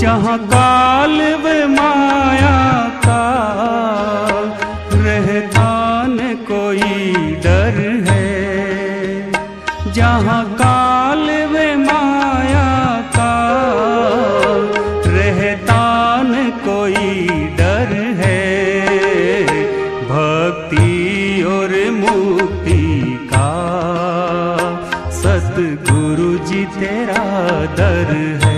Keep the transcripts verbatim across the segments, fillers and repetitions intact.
जहाँ काल व माया का रहता न कोई डर है, जहाँ काल व माया का रहता न कोई डर है, भक्ति और मुक्ति का सतगुरु जी तेरा दर है।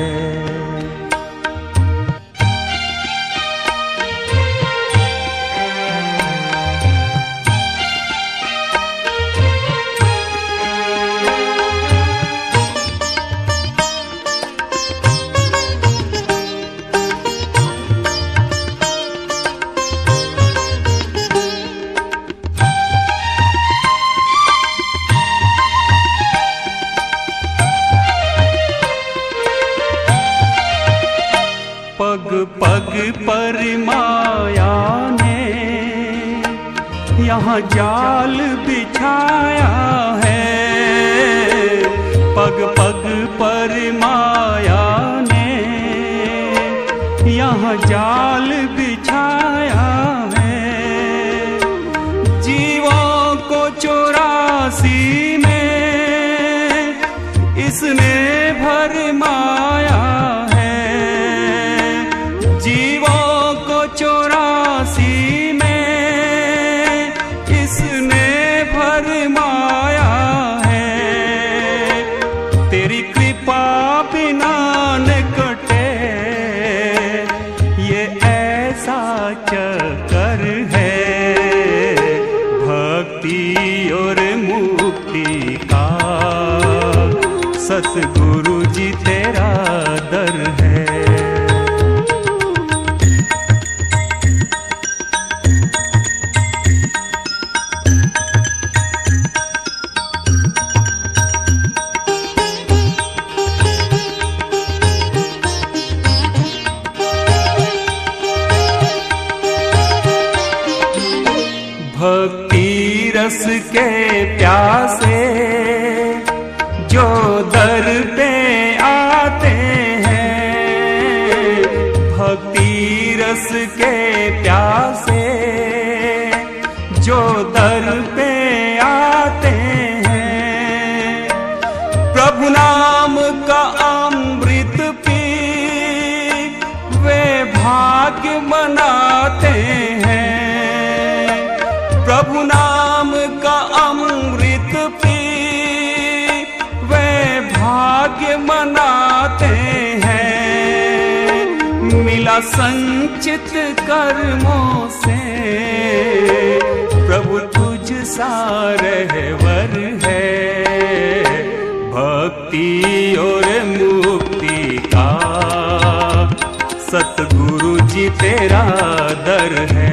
पग पग पर माया ने यहाँ जाल बिछाया है, पग पग पर माया ने यहाँ जाल बिछाया है, जीवों को चौरासी में इसने भरमाया है, जीवों को चौरासी में इसने भरमाया है, तेरी कृपा बिना न कटे ये ऐसा चक्कर है, भक्ति और मुक्ति का सतगुरु जी तेरा दर है। भक्ति रस के प्यासे जो दर पे आते हैं, भक्ति रस के प्यासे जो दर पे आते हैं, प्रभु नाम का अमृत पी वे भाग्य मनाते हैं, प्रभु नाम का अमृत पी वे भाग्य मनाते हैं, मिला संचित कर्मों से प्रभु तुझ सा रहवर है, भक्ति और मुक्ति का सतगुरु जी तेरा दर है।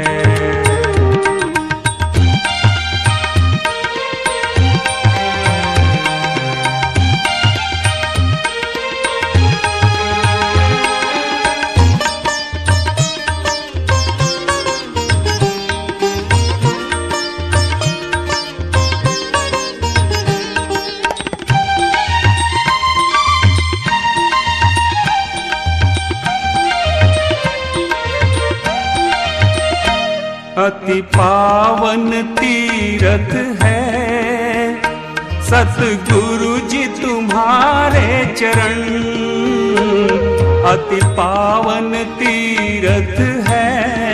अति पावन तीरथ है सतगुरु जी तुम्हारे चरण, अति पावन तीरथ है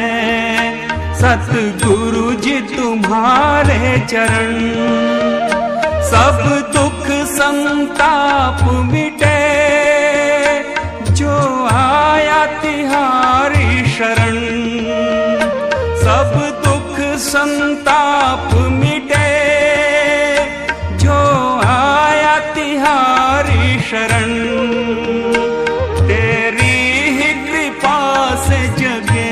सतगुरु जी तुम्हारे चरण, सब दुख संताप मिटे जो आया तिहारी शरण, सब दुख संताप मिटे जो आया तिहारी शरण, तेरी ही कृपा से जगे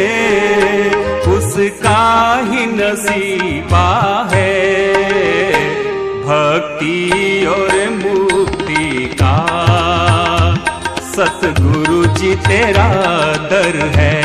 उसका ही नसीबा है, भक्ति और मुक्ति का सतगुरु जी तेरा दर है।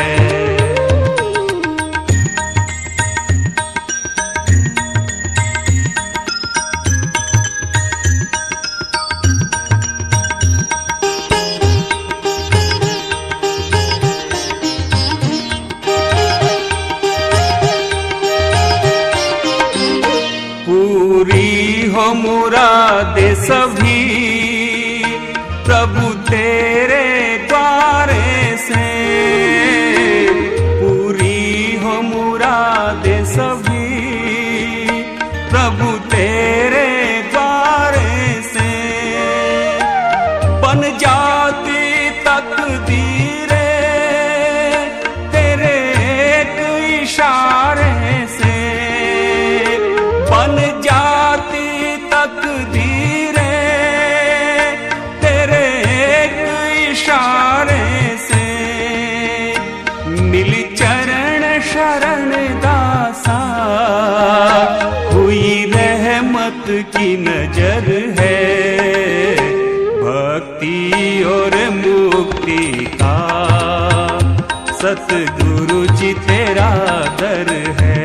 हो मुरादे सभी प्रभु तेरे द्वारे से, पूरी हो मुरादे सभी प्रभु तेरे द्वारे से। बन जाती तकदीरे तेरे एक इशारे से, बन जाती तकदीरे तेरे एक इशारे से। मिल चरण शरण दासा हुई रहमत की नजर है, भक्ति और मुक्ति का सतगुरु जी तेरा दर है,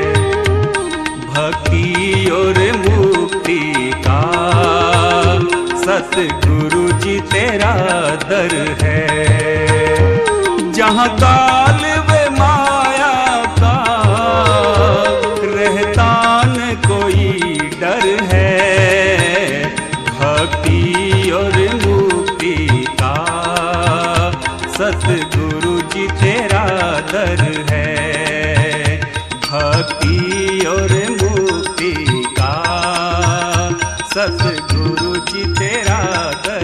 भक्ति और मुक्ति का सतगुरु जी तेरा दर है। जहाँ काल वे माया का रहता न कोई डर है, भक्ति और मुक्ति का सतगुरु जी तेरा दर है, भक्ति और मुक्ति का सतगुरु जी तेरा दर